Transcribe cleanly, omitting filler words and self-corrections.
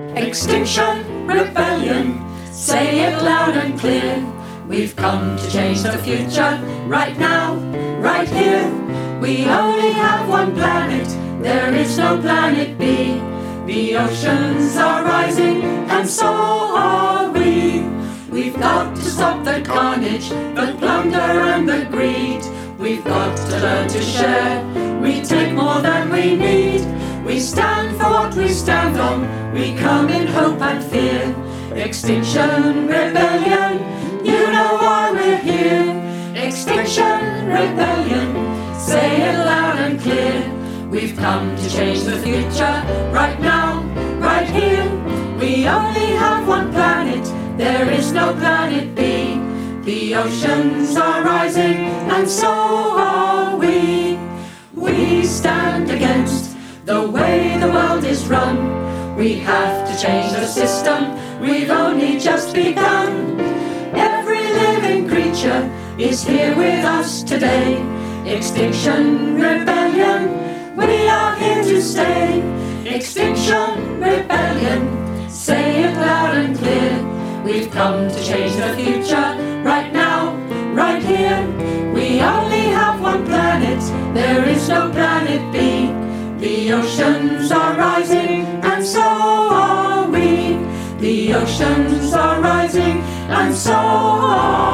Extinction Rebellion, say it loud and clear. We've come to change the future, right now, right here. We only have one planet, there is no planet B. The oceans are rising, and so are we. We've got to stop the carnage, the plunder and the greed. We've got to learn to share, we take more than we need. We stand for what we stand on, we come in hope and fear. Extinction Rebellion, you know why we're here. Extinction Rebellion, say it loud and clear. We've come to change the future, right now, right here. We only have one planet, there is no planet B. The oceans are rising, and so are we. We stand against the way the world is run. We have to change the system, we've only just begun. Every living creature is here with us today. Extinction Rebellion, we are here to stay. Extinction Rebellion, say it loud and clear. We've come to change the future, right now, right here. We only have one planet, there is no planet B. The oceans are rising, and so are we. The oceans are rising, and so are we.